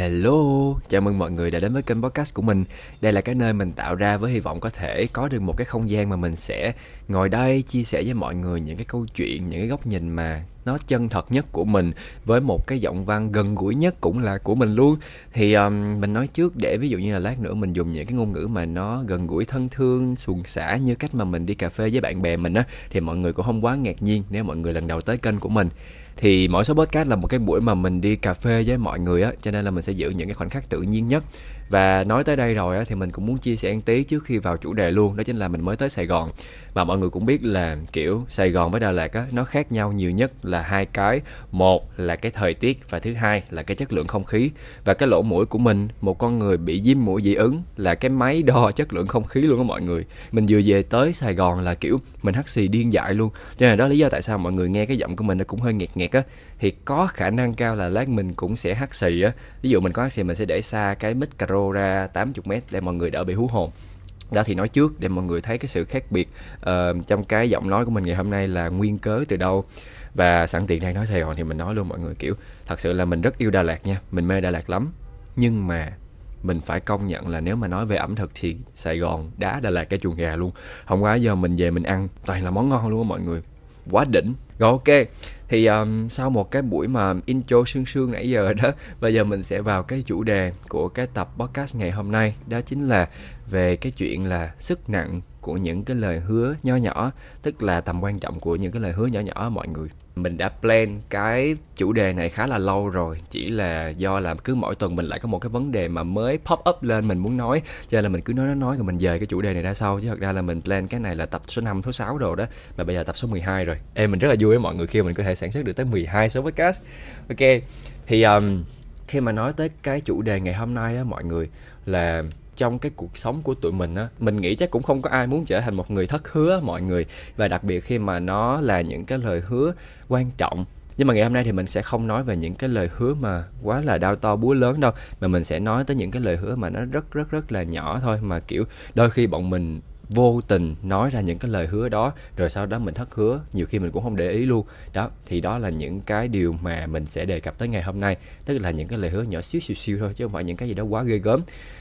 Hello, chào mừng mọi người đã đến với kênh podcast của mình. Đây là cái nơi mình tạo ra với hy vọng có thể có được một cái không gian mà mình sẽ ngồi đây chia sẻ với mọi người những cái câu chuyện, những cái góc nhìn mà nó chân thật nhất của mình, với một cái giọng văn gần gũi nhất cũng là của mình luôn. Thì mình nói trước để ví dụ như là lát nữa mình dùng những cái ngôn ngữ mà nó gần gũi, thân thương, suồng sã như cách mà mình đi cà phê với bạn bè mình á, thì mọi người cũng không quá ngạc nhiên nếu mọi người lần đầu tới kênh của mình. Thì mỗi số podcast là một cái buổi mà mình đi cà phê với mọi người á, cho nên là mình sẽ giữ những cái khoảnh khắc tự nhiên nhất. Và nói tới đây rồi á, thì mình cũng muốn chia sẻ một tí trước khi vào chủ đề luôn. Đó chính là mình mới tới Sài Gòn. Và mọi người cũng biết là kiểu Sài Gòn với Đà Lạt á, nó khác nhau nhiều nhất là hai cái. Một là cái thời tiết, và thứ hai là cái chất lượng không khí. Và cái lỗ mũi của mình, một con người bị viêm mũi dị ứng, là cái máy đo chất lượng không khí luôn á mọi người. Mình vừa về tới Sài Gòn là kiểu mình hắt xì điên dại luôn. Cho nên đó là lý do tại sao mọi người nghe cái giọng của mình nó cũng hơi nghẹt nghẹt á. Thì có khả năng cao là lát mình cũng sẽ hắt xì á. Ví dụ mình có hắt xì mình sẽ để xa cái micro ra 80m để mọi người đỡ bị hú hồn. Đó, thì nói trước để mọi người thấy cái sự khác biệt trong cái giọng nói của mình ngày hôm nay là nguyên cớ từ đâu. Và sẵn tiện đang nói Sài Gòn thì mình nói luôn mọi người, kiểu thật sự là mình rất yêu Đà Lạt nha, mình mê Đà Lạt lắm. Nhưng mà mình phải công nhận là nếu mà nói về ẩm thực thì Sài Gòn đá Đà Lạt cái chuồng gà luôn. Hôm qua giờ mình về mình ăn toàn là món ngon luôn á mọi người, quá đỉnh. Rồi ok, thì sau một cái buổi mà intro sương sương nãy giờ đó, bây giờ mình sẽ vào cái chủ đề của cái tập podcast ngày hôm nay. Đó chính là về cái chuyện là sức nặng của những cái lời hứa nho nhỏ, tức là tầm quan trọng của những cái lời hứa nhỏ nhỏ mọi người. Mình đã plan cái chủ đề này khá là lâu rồi, chỉ là do là cứ mỗi tuần mình lại có một cái vấn đề mà mới pop up lên mình muốn nói, cho nên là mình cứ nói rồi mình dời cái chủ đề này ra sau. Chứ thật ra là mình plan cái này là tập số 5, số 6 rồi đó, mà bây giờ tập số 12 rồi. Mình rất là vui với mọi người khi mình có thể sản xuất được tới 12 số podcast. Ok, thì khi mà nói tới cái chủ đề ngày hôm nay á mọi người, là trong cái cuộc sống của tụi mình á, mình nghĩ chắc cũng không có ai muốn trở thành một người thất hứa mọi người. Và đặc biệt khi mà nó là những cái lời hứa quan trọng. Nhưng mà ngày hôm nay thì mình sẽ không nói về những cái lời hứa mà quá là đao to búa lớn đâu, mà mình sẽ nói tới những cái lời hứa mà nó rất là nhỏ thôi, mà kiểu đôi khi bọn mình vô tình nói ra những cái lời hứa đó, rồi sau đó mình thất hứa, nhiều khi mình cũng không để ý luôn. Đó, thì đó là những cái điều mà mình sẽ đề cập tới ngày hôm nay. Tức là những cái lời hứa nhỏ xíu thôi, chứ không phải những cái gì đó quá ghê gớm.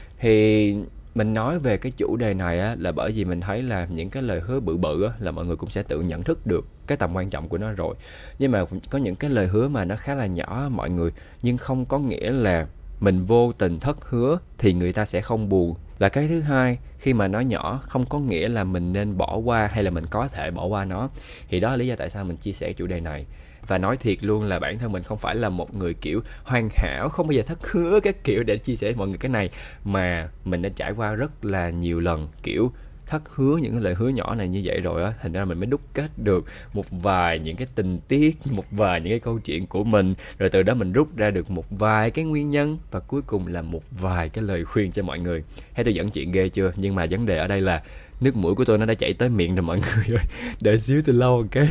Thì mình nói về cái chủ đề này á, là bởi vì mình thấy là những cái lời hứa bự bự á, là mọi người cũng sẽ tự nhận thức được cái tầm quan trọng của nó rồi. Nhưng mà có những cái lời hứa mà nó khá là nhỏ mọi người, nhưng không có nghĩa là mình vô tình thất hứa thì người ta sẽ không buồn. Và cái thứ hai, khi mà nó nhỏ không có nghĩa là mình nên bỏ qua hay là mình có thể bỏ qua nó. Thì đó là lý do tại sao mình chia sẻ chủ đề này. Và nói thiệt luôn là bản thân mình không phải là một người kiểu hoàn hảo, không bao giờ thất hứa các kiểu để chia sẻ với mọi người cái này, mà mình đã trải qua rất là nhiều lần kiểu thất hứa những cái lời hứa nhỏ này như vậy rồi á. Thành ra mình mới đúc kết được một vài những cái tình tiết, một vài những cái câu chuyện của mình, rồi từ đó mình rút ra được một vài cái nguyên nhân, và cuối cùng là một vài cái lời khuyên cho mọi người. Thấy tôi dẫn chuyện ghê chưa? Nhưng mà vấn đề ở đây là nước mũi của tôi nó đã chảy tới miệng rồi mọi người ơi. Đợi xíu từ lâu ok.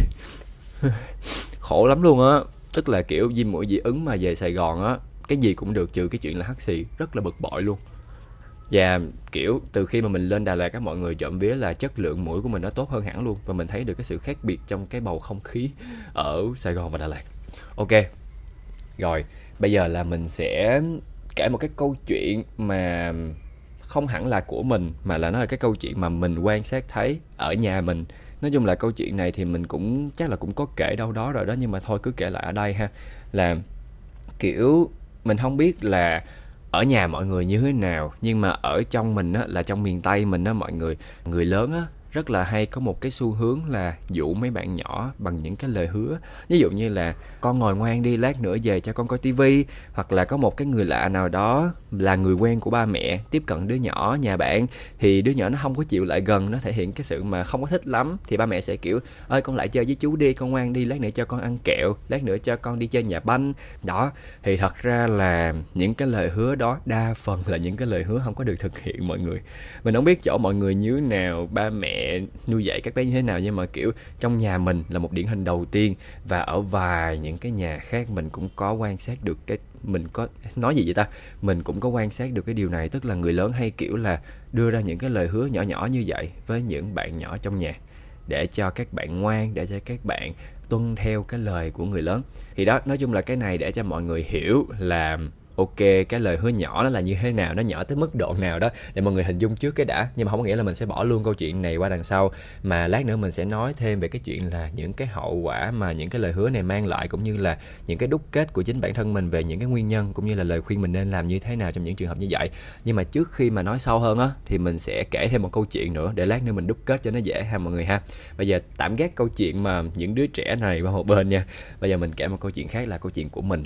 Khổ lắm luôn á. Tức là kiểu viêm mũi dị ứng mà về Sài Gòn á, cái gì cũng được trừ cái chuyện là hắt xì, rất là bực bội luôn. Và kiểu từ khi mà mình lên Đà Lạt, các mọi người trộm vía là chất lượng mũi của mình nó tốt hơn hẳn luôn. Và mình thấy được cái sự khác biệt trong cái bầu không khí ở Sài Gòn và Đà Lạt. Ok, rồi bây giờ là mình sẽ kể một cái câu chuyện mà không hẳn là của mình, mà là nó là cái câu chuyện mà mình quan sát thấy ở nhà mình. Nói chung là câu chuyện này thì mình cũng chắc là cũng có kể đâu đó rồi đó, nhưng mà thôi cứ kể lại ở đây ha. Là kiểu mình không biết là ở nhà mọi người như thế nào, nhưng mà ở trong mình á, là trong miền Tây mình á mọi người, người lớn á rất là hay có một cái xu hướng là dụ mấy bạn nhỏ bằng những cái lời hứa. Ví dụ như là con ngồi ngoan đi, lát nữa về cho con coi tivi. Hoặc là có một cái người lạ nào đó là người quen của ba mẹ tiếp cận đứa nhỏ nhà bạn, thì đứa nhỏ nó không có chịu lại gần, nó thể hiện cái sự mà không có thích lắm, thì ba mẹ sẽ kiểu ơi con lại chơi với chú đi, con ngoan đi, lát nữa cho con ăn kẹo, lát nữa cho con đi chơi nhà banh. Đó, thì thật ra là những cái lời hứa đó đa phần là những cái lời hứa không có được thực hiện mọi người. Mình không biết chỗ mọi người như thế nào, ba mẹ nuôi dạy các bé như thế nào, nhưng mà kiểu trong nhà mình là một điển hình đầu tiên. Và ở vài những cái nhà khác mình cũng có quan sát được cái, mình có nói gì vậy ta, mình cũng có quan sát được cái điều này. Tức là người lớn hay kiểu là đưa ra những cái lời hứa nhỏ nhỏ như vậy với những bạn nhỏ trong nhà, để cho các bạn ngoan, để cho các bạn tuân theo cái lời của người lớn. Thì đó, nói chung là cái này để cho mọi người hiểu là ok cái lời hứa nhỏ nó là như thế nào, nó nhỏ tới mức độ nào đó để mọi người hình dung trước cái đã. Nhưng mà không có nghĩa là mình sẽ bỏ luôn câu chuyện này qua đằng sau, mà lát nữa mình sẽ nói thêm về cái chuyện là những cái hậu quả mà những cái lời hứa này mang lại, cũng như là những cái đúc kết của chính bản thân mình về những cái nguyên nhân, cũng như là lời khuyên mình nên làm như thế nào trong những trường hợp như vậy. Nhưng mà trước khi mà nói sâu hơn á thì mình sẽ kể thêm một câu chuyện nữa để lát nữa mình đúc kết cho nó dễ ha mọi người ha. Bây giờ tạm gác câu chuyện mà những đứa trẻ này qua một bên nha. Bây giờ mình kể một câu chuyện khác là câu chuyện của mình.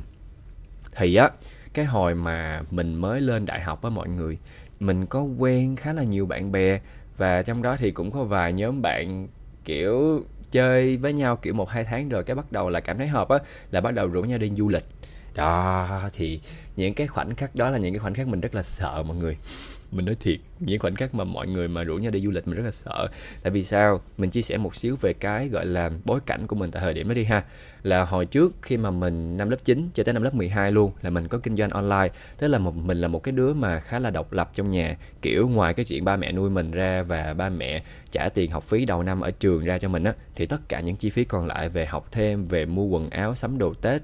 Thì á, cái hồi mà mình mới lên đại học á mọi người, mình có quen khá là nhiều bạn bè, và trong đó thì cũng có vài nhóm bạn kiểu chơi với nhau kiểu 1-2 tháng rồi cái bắt đầu là cảm thấy hợp á, là bắt đầu rủ nhau đi du lịch. Đó, thì những cái khoảnh khắc đó là những cái khoảnh khắc mình rất là sợ mọi người. Mình nói thiệt, những khoảnh khắc mà mọi người mà rủ nhau đi du lịch mình rất là sợ. Tại vì sao? Mình chia sẻ một xíu về cái gọi là bối cảnh của mình tại thời điểm đó đi ha. Là hồi trước khi mà mình năm lớp 9 cho tới năm lớp 12 luôn là mình có kinh doanh online. Tức là mình là một cái đứa mà khá là độc lập trong nhà. Kiểu ngoài cái chuyện ba mẹ nuôi mình ra và ba mẹ trả tiền học phí đầu năm ở trường ra cho mình á, thì tất cả những chi phí còn lại về học thêm, về mua quần áo, sắm đồ Tết,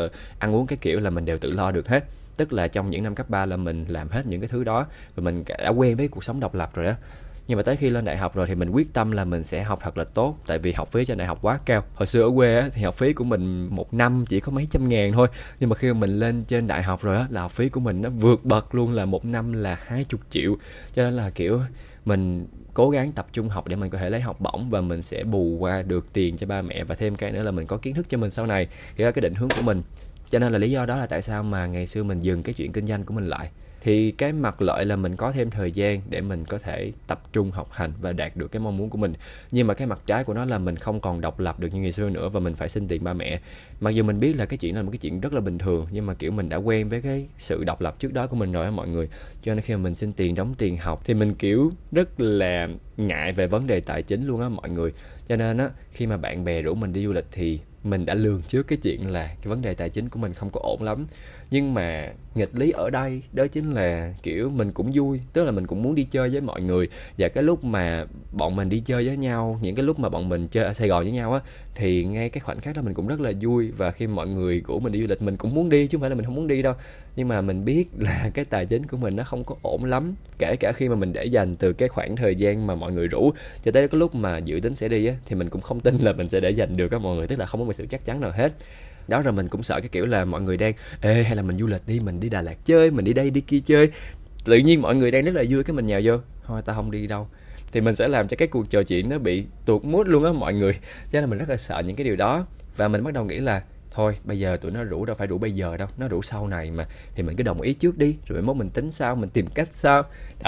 ăn uống cái kiểu là mình đều tự lo được hết. Tức là trong những năm cấp 3 là mình làm hết những cái thứ đó, và mình đã quen với cuộc sống độc lập rồi đó. Nhưng mà tới khi lên đại học rồi thì mình quyết tâm là mình sẽ học thật là tốt. Tại vì học phí trên đại học quá cao. Hồi xưa ở quê á, thì học phí của mình một năm chỉ có mấy trăm ngàn thôi. Nhưng mà khi mà mình lên trên đại học rồi á, là học phí của mình nó vượt bậc luôn, là một năm là 20 triệu. Cho nên là kiểu mình cố gắng tập trung học để mình có thể lấy học bổng, và mình sẽ bù qua được tiền cho ba mẹ, và thêm cái nữa là mình có kiến thức cho mình sau này. Thì đó là cái định hướng của mình. Cho nên là lý do đó là tại sao mà ngày xưa mình dừng cái chuyện kinh doanh của mình lại. Thì cái mặt lợi là mình có thêm thời gian để mình có thể tập trung học hành và đạt được cái mong muốn của mình. Nhưng mà cái mặt trái của nó là mình không còn độc lập được như ngày xưa nữa, và mình phải xin tiền ba mẹ. Mặc dù mình biết là cái chuyện đó là một cái chuyện rất là bình thường, nhưng mà kiểu mình đã quen với cái sự độc lập trước đó của mình rồi á mọi người. Cho nên khi mà mình xin tiền đóng tiền học thì mình kiểu rất là ngại về vấn đề tài chính luôn á mọi người. Cho nên á, khi mà bạn bè rủ mình đi du lịch thì mình đã lường trước cái chuyện là cái vấn đề tài chính của mình không có ổn lắm. Nhưng mà nghịch lý ở đây đó chính là kiểu mình cũng vui, tức là mình cũng muốn đi chơi với mọi người. Và cái lúc mà bọn mình đi chơi với nhau, những cái lúc mà bọn mình chơi ở Sài Gòn với nhau á, thì ngay cái khoảnh khắc đó mình cũng rất là vui. Và khi mọi người rủ mình đi du lịch mình cũng muốn đi, chứ không phải là mình không muốn đi đâu. Nhưng mà mình biết là cái tài chính của mình nó không có ổn lắm. Kể cả khi mà mình để dành từ cái khoảng thời gian mà mọi người rủ cho tới cái lúc mà dự tính sẽ đi á, thì mình cũng không tin là mình sẽ để dành được á mọi người. Tức là không có một sự chắc chắn nào hết. Đó, rồi mình cũng sợ cái kiểu là mọi người đang ê hay là mình du lịch đi, mình đi Đà Lạt chơi, mình đi đây đi kia chơi, tự nhiên mọi người đang rất là vui cái mình nhào vô thôi tao không đi đâu, thì mình sẽ làm cho cái cuộc trò chuyện nó bị tuột mood luôn á mọi người. Cho nên mình rất là sợ những cái điều đó. Và mình bắt đầu nghĩ là thôi bây giờ tụi nó rủ đâu phải rủ bây giờ đâu, nó rủ sau này mà, thì mình cứ đồng ý trước đi, rồi mốt mình tính sau, mình tìm cách sau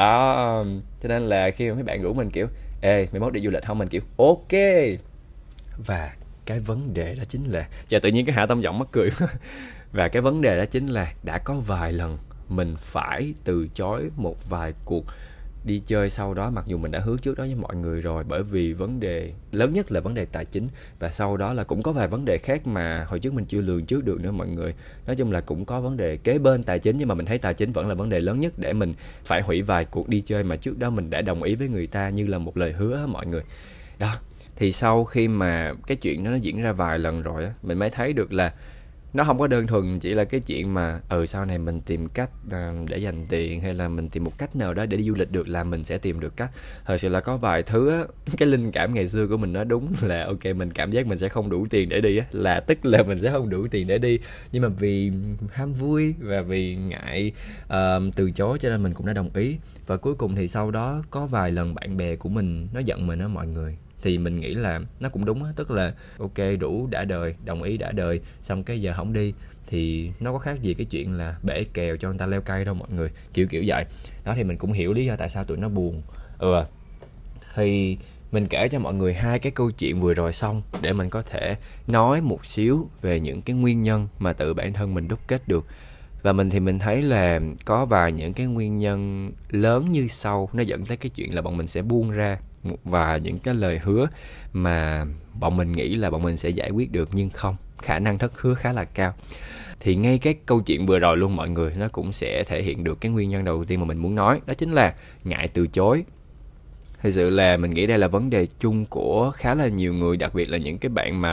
đó. Cho nên là khi mà mấy bạn rủ mình kiểu ê mày mốt đi du lịch không, mình kiểu ok. Và cái vấn đề đó chính là tự nhiên cái hạ tông giọng mắc cười. Và cái vấn đề đó chính là đã có vài lần mình phải từ chối một vài cuộc đi chơi sau đó, mặc dù mình đã hứa trước đó với mọi người rồi. Bởi vì vấn đề lớn nhất là vấn đề tài chính, và sau đó là cũng có vài vấn đề khác mà hồi trước mình chưa lường trước được nữa mọi người. Nói chung là cũng có vấn đề kế bên tài chính, nhưng mà mình thấy tài chính vẫn là vấn đề lớn nhất để mình phải hủy vài cuộc đi chơi mà trước đó mình đã đồng ý với người ta như là một lời hứa mọi người. Đó, thì sau khi mà cái chuyện đó nó diễn ra vài lần rồi á, mình mới thấy được là nó không có đơn thuần chỉ là cái chuyện mà sau này mình tìm cách để dành tiền, hay là mình tìm một cách nào đó để đi du lịch được là mình sẽ tìm được cách. Thật sự là có vài thứ á, cái linh cảm ngày xưa của mình nó đúng là ok, mình cảm giác mình sẽ không đủ tiền để đi á, là tức là mình sẽ không đủ tiền để đi. Nhưng mà vì ham vui và vì ngại từ chối cho nên mình cũng đã đồng ý. Và cuối cùng thì sau đó có vài lần bạn bè của mình nó giận mình á mọi người, thì mình nghĩ là nó cũng đúng á. Tức là ok, đủ đã đời, đồng ý đã đời, xong cái giờ không đi thì nó có khác gì cái chuyện là bể kèo cho người ta leo cây đâu mọi người, kiểu vậy đó. Thì mình cũng hiểu lý do tại sao tụi nó buồn. Thì mình kể cho mọi người hai cái câu chuyện vừa rồi xong để mình có thể nói một xíu về những cái nguyên nhân mà tự bản thân mình đúc kết được. Và mình thấy là có vài những cái nguyên nhân lớn như sau, nó dẫn tới cái chuyện là bọn mình sẽ buông ra và những cái lời hứa mà bọn mình nghĩ là bọn mình sẽ giải quyết được, nhưng không, khả năng thất hứa khá là cao. Thì ngay cái câu chuyện vừa rồi luôn mọi người, nó cũng sẽ thể hiện được cái nguyên nhân đầu tiên mà mình muốn nói, đó chính là ngại từ chối. Thực sự là mình nghĩ đây là vấn đề chung của khá là nhiều người, đặc biệt là những cái bạn mà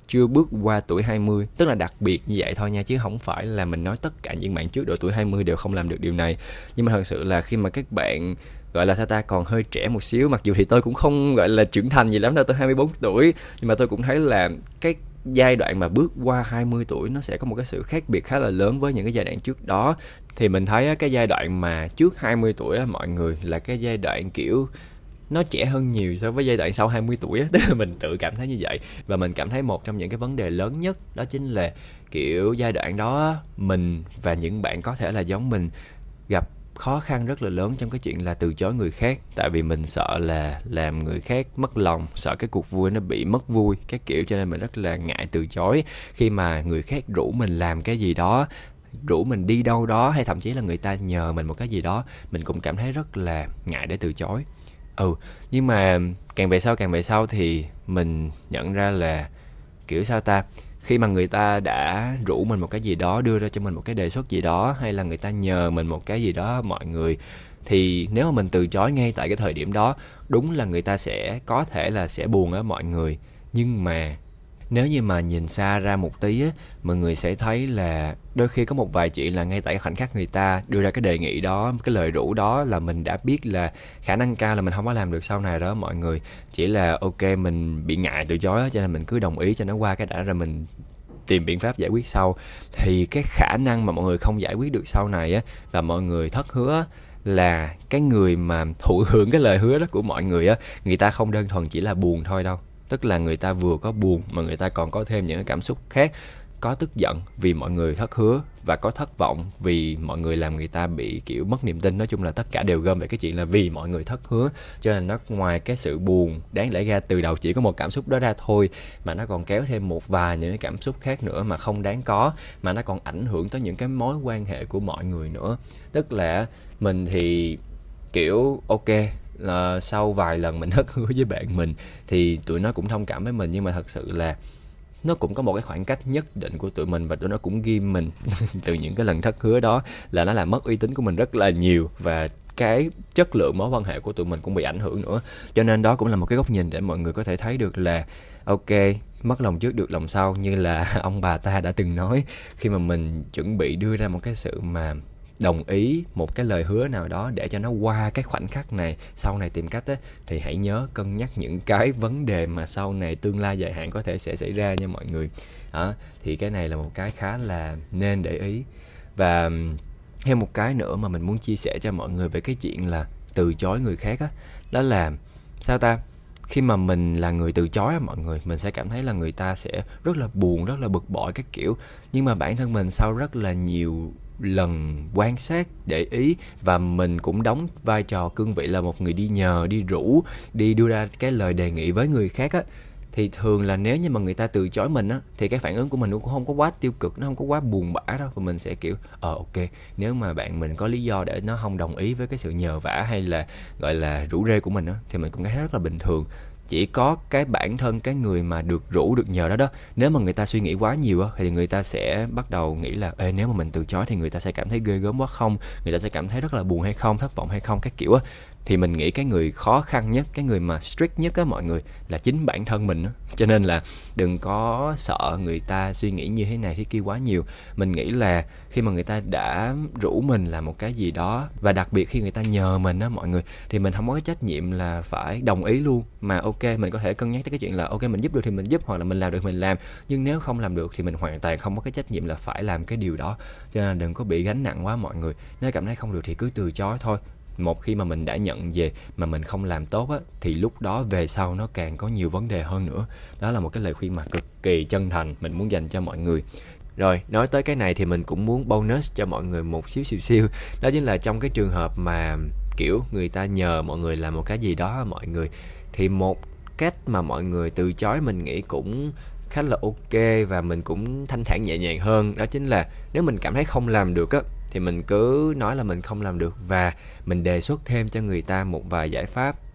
chưa bước qua tuổi 20. Tức là đặc biệt như vậy thôi nha, chứ không phải là mình nói tất cả những bạn trước độ tuổi 20 đều không làm được điều này. Nhưng mà thật sự là khi mà các bạn gọi là sao ta, còn hơi trẻ một xíu, mặc dù thì tôi cũng không gọi là trưởng thành gì lắm đâu, tôi 24 tuổi, nhưng mà tôi cũng thấy là cái giai đoạn mà bước qua 20 tuổi nó sẽ có một cái sự khác biệt khá là lớn với những cái giai đoạn trước đó. Thì mình thấy cái giai đoạn mà trước 20 tuổi á, mọi người, là cái giai đoạn kiểu nó trẻ hơn nhiều so với giai đoạn sau 20 tuổi á. Tức là mình tự cảm thấy như vậy. Và mình cảm thấy một trong những cái vấn đề lớn nhất đó chính là kiểu giai đoạn đó mình và những bạn có thể là giống mình gặp khó khăn rất là lớn trong cái chuyện là từ chối người khác. Tại vì mình sợ là làm người khác mất lòng, sợ cái cuộc vui nó bị mất vui cái kiểu, cho nên mình rất là ngại từ chối. Khi mà người khác rủ mình làm cái gì đó, rủ mình đi đâu đó, hay thậm chí là người ta nhờ mình một cái gì đó, mình cũng cảm thấy rất là ngại để từ chối. Nhưng mà càng về sau thì mình nhận ra là kiểu sao ta, khi mà người ta đã rủ mình một cái gì đó, đưa ra cho mình một cái đề xuất gì đó, hay là người ta nhờ mình một cái gì đó mọi người, thì nếu mà mình từ chối ngay tại cái thời điểm đó, đúng là người ta sẽ có thể là sẽ buồn á mọi người. Nhưng mà nếu như mà nhìn xa ra một tí á, mọi người sẽ thấy là đôi khi có một vài chuyện là ngay tại khoảnh khắc người ta đưa ra cái đề nghị đó, cái lời rủ đó, là mình đã biết là khả năng cao là mình không có làm được sau này đó mọi người. Chỉ là ok, mình bị ngại từ chối cho nên mình cứ đồng ý cho nó qua cái đã, rồi mình tìm biện pháp giải quyết sau. Thì cái khả năng mà mọi người không giải quyết được sau này á, và mọi người thất hứa, là cái người mà thụ hưởng cái lời hứa đó của mọi người á, người ta không đơn thuần chỉ là buồn thôi đâu. Tức là người ta vừa có buồn mà người ta còn có thêm những cái cảm xúc khác. Có tức giận vì mọi người thất hứa, và có thất vọng vì mọi người làm người ta bị kiểu mất niềm tin. Nói chung là tất cả đều gom về cái chuyện là vì mọi người thất hứa. Cho nên nó ngoài cái sự buồn đáng lẽ ra từ đầu chỉ có một cảm xúc đó ra thôi, mà nó còn kéo thêm một vài những cái cảm xúc khác nữa mà không đáng có, mà nó còn ảnh hưởng tới những cái mối quan hệ của mọi người nữa. Tức là mình thì kiểu ok, là sau vài lần mình thất hứa với bạn mình thì tụi nó cũng thông cảm với mình, nhưng mà thật sự là nó cũng có một cái khoảng cách nhất định của tụi mình, và tụi nó cũng ghim mình từ những cái lần thất hứa đó, là nó làm mất uy tín của mình rất là nhiều, và cái chất lượng mối quan hệ của tụi mình cũng bị ảnh hưởng nữa. Cho nên đó cũng là một cái góc nhìn để mọi người có thể thấy được là ok, mất lòng trước được lòng sau, như là ông bà ta đã từng nói. Khi mà mình chuẩn bị đưa ra một cái sự mà đồng ý một cái lời hứa nào đó để cho nó qua cái khoảnh khắc này, sau này tìm cách á, thì hãy nhớ cân nhắc những cái vấn đề mà sau này tương lai dài hạn có thể sẽ xảy ra nha mọi người. Thì cái này là một cái khá là nên để ý. Và thêm một cái nữa mà mình muốn chia sẻ cho mọi người về cái chuyện là từ chối người khác á, đó là sao ta, khi mà mình là người từ chối á mọi người, mình sẽ cảm thấy là người ta sẽ rất là buồn, rất là bực bội các kiểu. Nhưng mà bản thân mình sau rất là nhiều lần quan sát, để ý, và mình cũng đóng vai trò cương vị là một người đi nhờ, đi rủ, đi đưa ra cái lời đề nghị với người khác á, thì thường là nếu như mà người ta từ chối mình á, thì cái phản ứng của mình cũng không có quá tiêu cực, nó không có quá buồn bã đâu, và mình sẽ kiểu ok, nếu mà bạn mình có lý do để nó không đồng ý với cái sự nhờ vả hay là gọi là rủ rê của mình á, thì mình cũng thấy rất là bình thường. Chỉ có cái bản thân cái người mà được rủ được nhờ đó, nếu mà người ta suy nghĩ quá nhiều á, thì người ta sẽ bắt đầu nghĩ là nếu mà mình từ chối thì người ta sẽ cảm thấy ghê gớm quá không, người ta sẽ cảm thấy rất là buồn hay không, thất vọng hay không, các kiểu á. Thì mình nghĩ cái người khó khăn nhất, cái người mà strict nhất á mọi người, là chính bản thân mình á. Cho nên là đừng có sợ người ta suy nghĩ như thế này thế kia quá nhiều. Mình nghĩ là khi mà người ta đã rủ mình làm một cái gì đó, và đặc biệt khi người ta nhờ mình á mọi người, thì mình không có cái trách nhiệm là phải đồng ý luôn. Mà ok, mình có thể cân nhắc tới cái chuyện là ok, mình giúp được thì mình giúp, hoặc là mình làm được thì mình làm. Nhưng nếu không làm được thì mình hoàn toàn không có cái trách nhiệm là phải làm cái điều đó. Cho nên đừng có bị gánh nặng quá mọi người. Nếu cảm thấy không được thì cứ từ chối thôi. Một khi mà mình đã nhận về mà mình không làm tốt á, thì lúc đó về sau nó càng có nhiều vấn đề hơn nữa. Đó là một cái lời khuyên mà cực kỳ chân thành mình muốn dành cho mọi người. Rồi, nói tới cái này thì mình cũng muốn bonus cho mọi người một xíu. Đó chính là trong cái trường hợp mà kiểu người ta nhờ mọi người làm một cái gì đó mọi người, thì một cách mà mọi người từ chối mình nghĩ cũng khá là ok, và mình cũng thanh thản nhẹ nhàng hơn. Đó chính là nếu mình cảm thấy không làm được á, thì mình cứ nói là mình không làm được, và mình đề xuất thêm cho người ta một vài giải pháp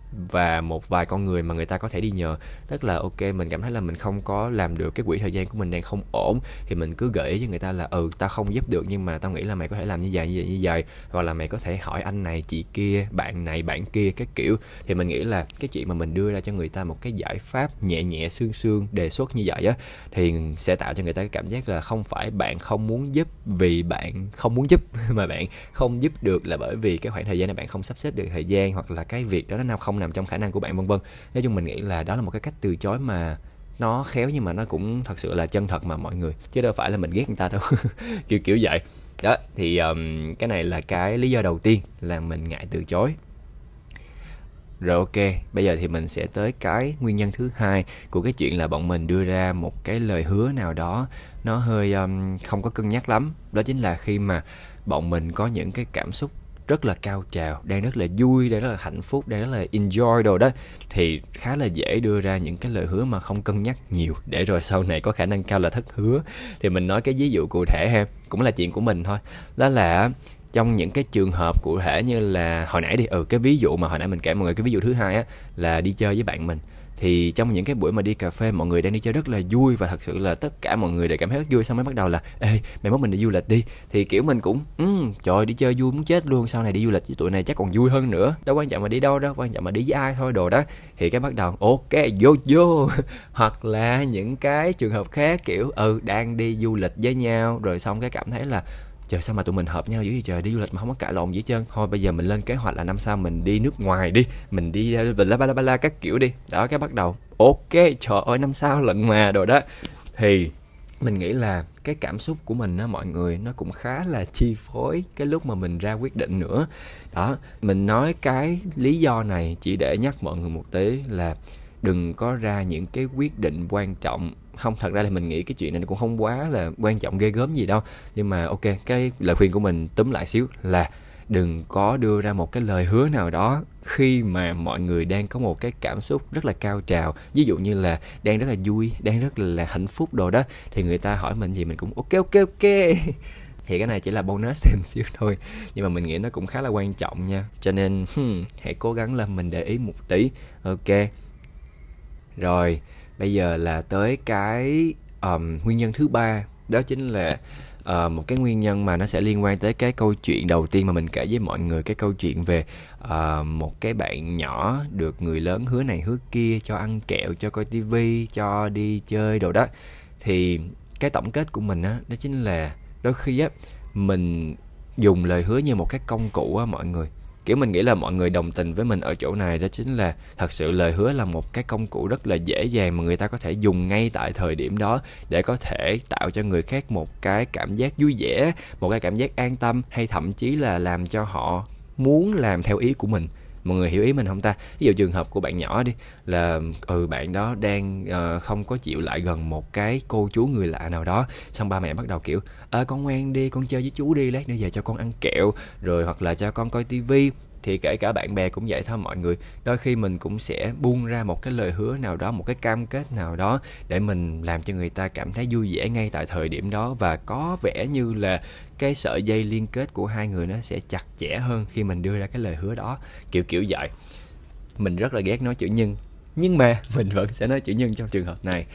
và một vài con người mà người ta có thể đi nhờ. Tức là ok, mình cảm thấy là mình không có làm được, cái quỹ thời gian của mình đang không ổn, thì mình cứ gợi ý cho người ta là tao không giúp được, nhưng mà tao nghĩ là mày có thể làm như vậy như vậy như vậy, hoặc là mày có thể hỏi anh này chị kia, bạn này bạn kia các kiểu. Thì mình nghĩ là cái chuyện mà mình đưa ra cho người ta một cái giải pháp nhẹ nhẹ sương sương đề xuất như vậy á, thì sẽ tạo cho người ta cái cảm giác là không phải bạn không muốn giúp vì bạn không muốn giúp mà bạn không giúp được là bởi vì cái khoảng thời gian này bạn không sắp xếp được thời gian, hoặc là cái việc đó nó không nằm trong khả năng của bạn, vân vân. Nói chung mình nghĩ là đó là một cái cách từ chối mà nó khéo, nhưng mà nó cũng thật sự là chân thật mà mọi người, chứ đâu phải là mình ghét người ta đâu. kiểu kiểu vậy đó. Thì cái này là cái lý do đầu tiên là mình ngại từ chối. Rồi ok, bây giờ thì mình sẽ tới cái nguyên nhân thứ hai của cái chuyện là bọn mình đưa ra một cái lời hứa nào đó nó hơi không có cân nhắc lắm. Đó chính là khi mà bọn mình có những cái cảm xúc rất là cao trào, đang rất là vui, đang rất là hạnh phúc, đang rất là enjoy đồ đó, thì khá là dễ đưa ra những cái lời hứa mà không cân nhắc nhiều, để rồi sau này có khả năng cao là thất hứa. Thì mình nói cái ví dụ cụ thể ha, cũng là chuyện của mình thôi. Đó là trong những cái trường hợp cụ thể như là hồi nãy đi, cái ví dụ mà hồi nãy mình kể mọi người, cái ví dụ thứ hai á là đi chơi với bạn mình. Thì trong những cái buổi mà đi cà phê, mọi người đang đi chơi rất là vui, và thật sự là tất cả mọi người đều cảm thấy rất vui. Xong mới bắt đầu là ê mày mốt mình đi du lịch đi. Thì kiểu mình cũng trời, đi chơi vui muốn chết luôn, sau này đi du lịch với tụi này chắc còn vui hơn nữa, đâu quan trọng mà đi đâu, đâu quan trọng mà đi với ai thôi đồ đó. Thì cái bắt đầu ok vô vô. Hoặc là những cái trường hợp khác, kiểu đang đi du lịch với nhau, rồi xong cái cảm thấy là trời, sao mà tụi mình hợp nhau dữ vậy trời, đi du lịch mà không có cãi lộn gì hết trơn. Thôi bây giờ mình lên kế hoạch là năm sau mình đi nước ngoài đi, mình đi bla bla các kiểu đi. Đó, cái bắt đầu ok, trời ơi năm sau lận mà đồ đó. Thì mình nghĩ là cái cảm xúc của mình á mọi người, nó cũng khá là chi phối cái lúc mà mình ra quyết định nữa. Đó, mình nói cái lý do này chỉ để nhắc mọi người một tí là đừng có ra những cái quyết định quan trọng. Không, thật ra là mình nghĩ cái chuyện này cũng không quá là quan trọng ghê gớm gì đâu, nhưng mà ok, cái lời khuyên của mình túm lại xíu là đừng có đưa ra một cái lời hứa nào đó khi mà mọi người đang có một cái cảm xúc rất là cao trào. Ví dụ như là đang rất là vui, đang rất là hạnh phúc đồ đó, thì người ta hỏi mình gì mình cũng ok. Thì cái này chỉ là bonus thêm xíu thôi, nhưng mà mình nghĩ nó cũng khá là quan trọng nha, cho nên hãy cố gắng là mình để ý một tí. Ok, rồi bây giờ là tới cái nguyên nhân thứ ba. Đó chính là một cái nguyên nhân mà nó sẽ liên quan tới cái câu chuyện đầu tiên mà mình kể với mọi người, cái câu chuyện về một cái bạn nhỏ được người lớn hứa này hứa kia, cho ăn kẹo, cho coi tivi, cho đi chơi đồ đó. Thì cái tổng kết của mình đó chính là đôi khi á mình dùng lời hứa như một cái công cụ á mọi người. Kiểu mình nghĩ là mọi người đồng tình với mình ở chỗ này, đó chính là thật sự lời hứa là một cái công cụ rất là dễ dàng mà người ta có thể dùng ngay tại thời điểm đó để có thể tạo cho người khác một cái cảm giác vui vẻ, một cái cảm giác an tâm, hay thậm chí là làm cho họ muốn làm theo ý của mình. Mọi người hiểu ý mình không ta? Ví dụ trường hợp của bạn nhỏ đi, là bạn đó đang không có chịu lại gần một cái cô chú người lạ nào đó, xong ba mẹ bắt đầu kiểu con ngoan đi, con chơi với chú đi, lát nữa về cho con ăn kẹo, rồi hoặc là cho con coi tivi. Thì kể cả bạn bè cũng vậy thôi mọi người. Đôi khi mình cũng sẽ buông ra một cái lời hứa nào đó, một cái cam kết nào đó để mình làm cho người ta cảm thấy vui vẻ ngay tại thời điểm đó, và có vẻ như là cái sợi dây liên kết của hai người nó sẽ chặt chẽ hơn khi mình đưa ra cái lời hứa đó. Kiểu vậy. Mình rất là ghét nói chữ nhưng mà mình vẫn sẽ nói chữ nhân trong trường hợp này.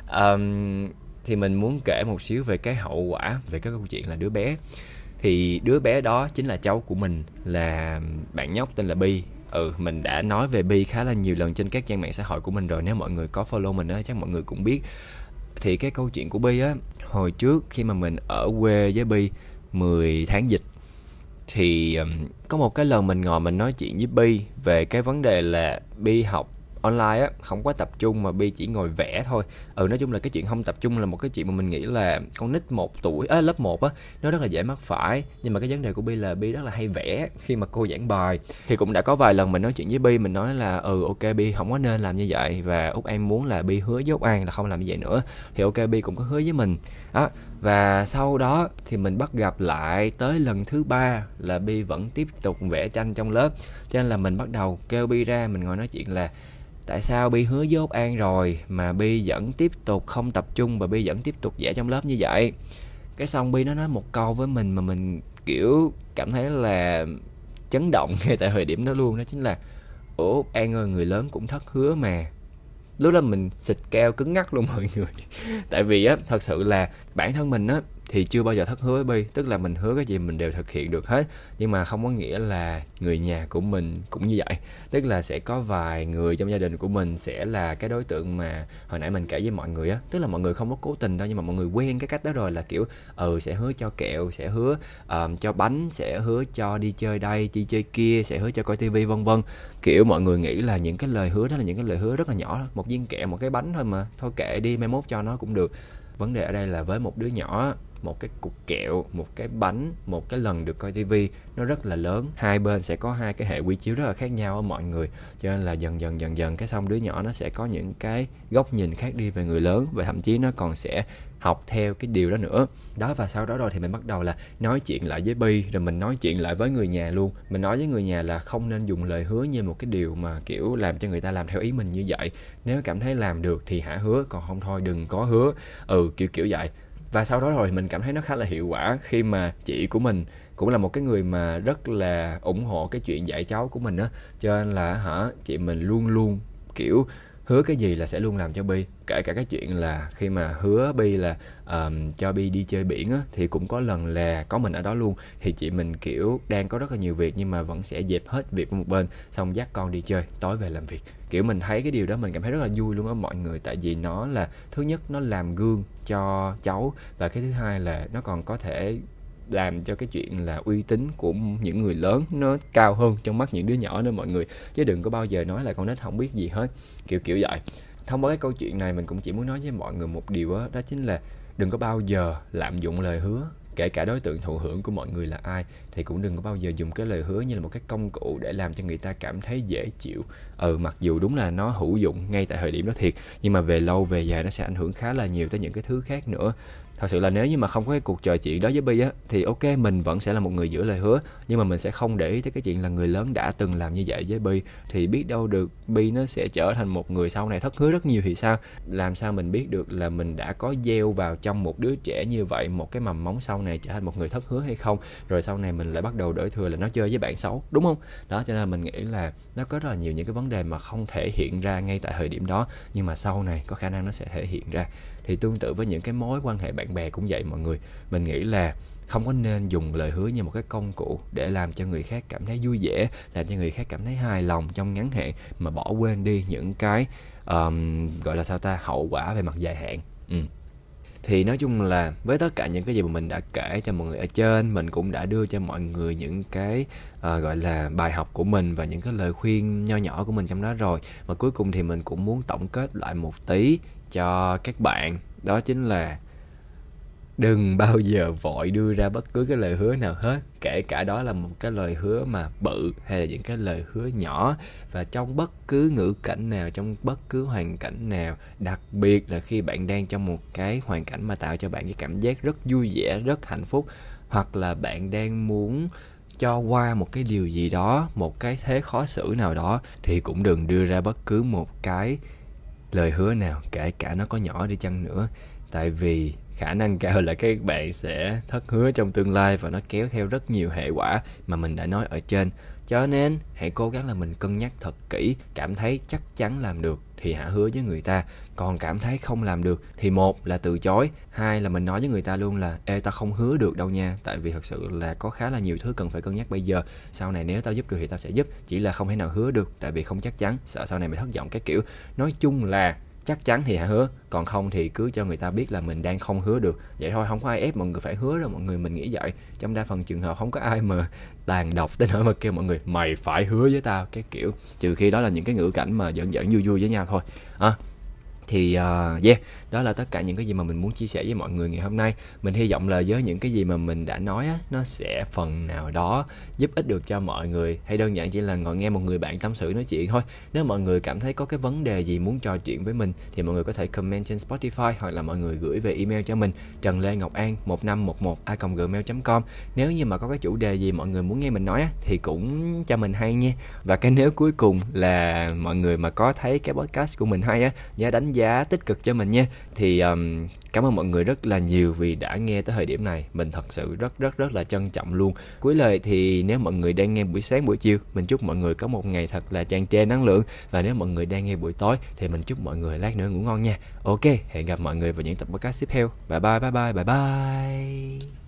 Thì mình muốn kể một xíu về cái hậu quả, về cái câu chuyện là đứa bé. Thì đứa bé đó chính là cháu của mình, là bạn nhóc tên là Bi. Mình đã nói về Bi khá là nhiều lần trên các trang mạng xã hội của mình rồi. Nếu mọi người có follow mình á, chắc mọi người cũng biết. Thì cái câu chuyện của Bi á, hồi trước khi mà mình ở quê với Bi 10 tháng dịch, thì có một cái lần mình ngồi mình nói chuyện với Bi về cái vấn đề là Bi học online á, không có tập trung mà Bi chỉ ngồi vẽ thôi. Nói chung là cái chuyện không tập trung là một cái chuyện mà mình nghĩ là con nít 1 tuổi, lớp 1 á, nó rất là dễ mắc phải. Nhưng mà cái vấn đề của Bi là Bi rất là hay vẽ khi mà cô giảng bài. Thì cũng đã có vài lần mình nói chuyện với Bi, mình nói là ok Bi không có nên làm như vậy, và Út An muốn là Bi hứa với Út An là không làm như vậy nữa. Thì ok Bi cũng có hứa với mình đó. Và sau đó thì mình bắt gặp lại tới lần thứ 3 là Bi vẫn tiếp tục vẽ tranh trong lớp. Cho nên là mình bắt đầu kêu Bi ra, mình ngồi nói chuyện là tại sao Bi hứa với Út An rồi mà Bi vẫn tiếp tục không tập trung, và Bi vẫn tiếp tục vẽ trong lớp như vậy. Cái xong Bi nó nói một câu với mình mà mình kiểu cảm thấy là chấn động ngay tại thời điểm đó luôn. Đó chính là ủa An ơi, người lớn cũng thất hứa mà. Lúc đó mình xịt keo cứng ngắc luôn mọi người. Tại vì á, thật sự là bản thân mình á thì chưa bao giờ thất hứa với Bi. Tức là mình hứa cái gì mình đều thực hiện được hết. Nhưng mà không có nghĩa là người nhà của mình cũng như vậy. Tức là sẽ có vài người trong gia đình của mình sẽ là cái đối tượng mà hồi nãy mình kể với mọi người á. Tức là mọi người không có cố tình đâu, nhưng mà mọi người quen cái cách đó rồi, là kiểu sẽ hứa cho kẹo, sẽ hứa cho bánh, sẽ hứa cho đi chơi đây, đi chơi kia, sẽ hứa cho coi tivi vân vân. Kiểu mọi người nghĩ là những cái lời hứa đó là những cái lời hứa rất là nhỏ thôi, một viên kẹo, một cái bánh thôi mà, thôi kệ đi, mai mốt cho nó cũng được. Vấn đề ở đây là với một đứa nhỏ, một cái cục kẹo, một cái bánh, một cái lần được coi tivi nó rất là lớn. Hai bên sẽ có hai cái hệ quy chiếu rất là khác nhau ở mọi người. Cho nên là dần dần cái xong đứa nhỏ nó sẽ có những cái góc nhìn khác đi về người lớn, và thậm chí nó còn sẽ học theo cái điều đó nữa. Đó, và sau đó rồi thì mình bắt đầu là nói chuyện lại với Bi, rồi mình nói chuyện lại với người nhà luôn. Mình nói với người nhà là không nên dùng lời hứa như một cái điều mà kiểu làm cho người ta làm theo ý mình như vậy. Nếu cảm thấy làm được thì hãy hứa, còn không thôi đừng có hứa. Kiểu vậy. Và sau đó rồi mình cảm thấy nó khá là hiệu quả, khi mà chị của mình cũng là một cái người mà rất là ủng hộ cái chuyện dạy cháu của mình á. Cho nên là chị mình luôn luôn kiểu hứa cái gì là sẽ luôn làm cho Bi. Kể cả cái chuyện là khi mà hứa Bi là cho Bi đi chơi biển á, thì cũng có lần là có mình ở đó luôn. Thì chị mình kiểu đang có rất là nhiều việc, nhưng mà vẫn sẽ dẹp hết việc của một bên, xong dắt con đi chơi, tối về làm việc. Kiểu mình thấy cái điều đó mình cảm thấy rất là vui luôn á mọi người. Tại vì nó là, thứ nhất nó làm gương cho cháu, và cái thứ hai là nó còn có thể làm cho cái chuyện là uy tín của những người lớn nó cao hơn trong mắt những đứa nhỏ nữa mọi người. Chứ đừng có bao giờ nói là con nít không biết gì hết, kiểu vậy. Thông qua cái câu chuyện này mình cũng chỉ muốn nói với mọi người một điều đó, đó chính là đừng có bao giờ lạm dụng lời hứa. Kể cả đối tượng thụ hưởng của mọi người là ai thì cũng đừng có bao giờ dùng cái lời hứa như là một cái công cụ để làm cho người ta cảm thấy dễ chịu. Mặc dù đúng là nó hữu dụng ngay tại thời điểm đó thiệt, nhưng mà về lâu về dài nó sẽ ảnh hưởng khá là nhiều tới những cái thứ khác nữa. Thật sự là nếu như mà không có cái cuộc trò chuyện đó với Bi á, thì ok, mình vẫn sẽ là một người giữ lời hứa, nhưng mà mình sẽ không để ý tới cái chuyện là người lớn đã từng làm như vậy với Bi. Thì biết đâu được Bi nó sẽ trở thành một người sau này thất hứa rất nhiều thì sao? Làm sao mình biết được là mình đã có gieo vào trong một đứa trẻ như vậy một cái mầm móng sau này trở thành một người thất hứa hay không? Rồi sau này mình lại bắt đầu đổ thừa là nó chơi với bạn xấu, đúng không? Đó, cho nên mình nghĩ là nó có rất là nhiều những cái vấn đề mà không thể hiện ra ngay tại thời điểm đó, nhưng mà sau này có khả năng nó sẽ thể hiện ra. Thì tương tự với những cái mối quan hệ bạn bè cũng vậy mọi người. Mình nghĩ là không có nên dùng lời hứa như một cái công cụ để làm cho người khác cảm thấy vui vẻ, làm cho người khác cảm thấy hài lòng trong ngắn hạn, mà bỏ quên đi những cái gọi là hậu quả về mặt dài hạn. Thì nói chung là với tất cả những cái gì mà mình đã kể cho mọi người ở trên, mình cũng đã đưa cho mọi người những cái gọi là bài học của mình và những cái lời khuyên nho nhỏ của mình trong đó rồi. Và cuối cùng thì mình cũng muốn tổng kết lại một tí cho các bạn. Đó chính là đừng bao giờ vội đưa ra bất cứ cái lời hứa nào hết, kể cả đó là một cái lời hứa mà bự hay là những cái lời hứa nhỏ. Và trong bất cứ ngữ cảnh nào, trong bất cứ hoàn cảnh nào, đặc biệt là khi bạn đang trong một cái hoàn cảnh mà tạo cho bạn cái cảm giác rất vui vẻ, rất hạnh phúc, hoặc là bạn đang muốn cho qua một cái điều gì đó, một cái thế khó xử nào đó, thì cũng đừng đưa ra bất cứ một cái lời hứa nào, kể cả nó có nhỏ đi chăng nữa. Tại vì khả năng cao là các bạn sẽ thất hứa trong tương lai, và nó kéo theo rất nhiều hệ quả mà mình đã nói ở trên. Cho nên hãy cố gắng là mình cân nhắc thật kỹ, cảm thấy chắc chắn làm được thì hãy hứa với người ta. Còn cảm thấy không làm được thì một là từ chối, hai là mình nói với người ta luôn là ê, tao không hứa được đâu nha, tại vì thật sự là có khá là nhiều thứ cần phải cân nhắc bây giờ. Sau này nếu tao giúp được thì tao sẽ giúp, chỉ là không thể nào hứa được tại vì không chắc chắn, sợ sau này mày thất vọng cái kiểu. Nói chung là chắc chắn thì hãy hứa, còn không thì cứ cho người ta biết là mình đang không hứa được. Vậy thôi, không có ai ép mọi người phải hứa đâu mọi người, mình nghĩ vậy. Trong đa phần trường hợp không có ai mà tàn độc tới nỗi mà kêu mọi người mày phải hứa với tao cái kiểu, trừ khi đó là những cái ngữ cảnh mà giỡn vui vui với nhau thôi. Thì đó là tất cả những cái gì mà mình muốn chia sẻ với mọi người ngày hôm nay. Mình hy vọng là với những cái gì mà mình đã nói á, nó sẽ phần nào đó giúp ích được cho mọi người, hay đơn giản chỉ là ngồi nghe một người bạn tâm sự nói chuyện thôi. Nếu mọi người cảm thấy có cái vấn đề gì muốn trò chuyện với mình thì mọi người có thể comment trên Spotify, hoặc là mọi người gửi về email cho mình trần-lê-ngọc-an1511a@gmail.com. Nếu như mà có cái chủ đề gì mọi người muốn nghe mình nói á, thì cũng cho mình hay nha. Và cái nếu cuối cùng là mọi người mà có thấy cái podcast của mình hay á, nhớ đánh giá giá tích cực cho mình nha. Thì cảm ơn mọi người rất là nhiều vì đã nghe tới thời điểm này. Mình thật sự rất là trân trọng luôn. Cuối lời thì nếu mọi người đang nghe buổi sáng buổi chiều, mình chúc mọi người có một ngày thật là tràn trề năng lượng. Và nếu mọi người đang nghe buổi tối thì mình chúc mọi người lát nữa ngủ ngon nha. Ok, hẹn gặp mọi người vào những tập podcast tiếp theo. Bye bye.